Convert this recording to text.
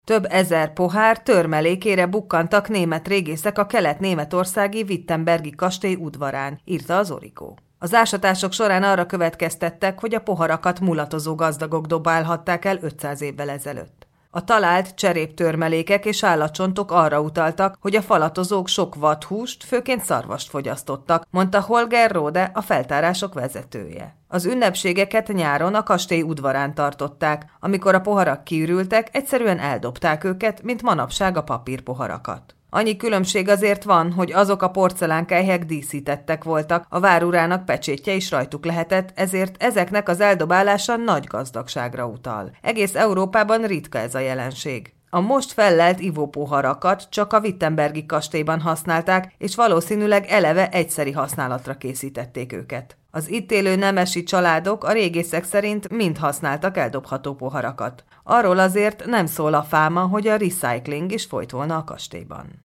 Több ezer pohár törmelékére bukkantak német régészek a kelet-németországi Wittenbergi kastély udvarán, írta az Origó. Az ásatások során arra következtettek, hogy a poharakat mulatozó gazdagok dobálhatták el 500 évvel ezelőtt. A talált cseréptörmelékek és állatcsontok arra utaltak, hogy a falatozók sok vadhúst, főként szarvast fogyasztottak, mondta Holger Rode, a feltárások vezetője. Az ünnepségeket nyáron a kastély udvarán tartották, amikor a poharak kiürültek, egyszerűen eldobták őket, mint manapság a papírpoharakat. Annyi különbség azért van, hogy azok a porcelánkelyhek díszítettek voltak, a várurának pecsétje is rajtuk lehetett, ezért ezeknek az eldobálása nagy gazdagságra utal. Egész Európában ritka ez a jelenség. A most fellelt ivópoharakat csak a Wittenbergi kastélyban használták, és valószínűleg eleve egyszeri használatra készítették őket. Az itt élő nemesi családok a régészek szerint mind használtak eldobható poharakat. Arról azért nem szól a fáma, hogy a recycling is folyt volna a kastélyban.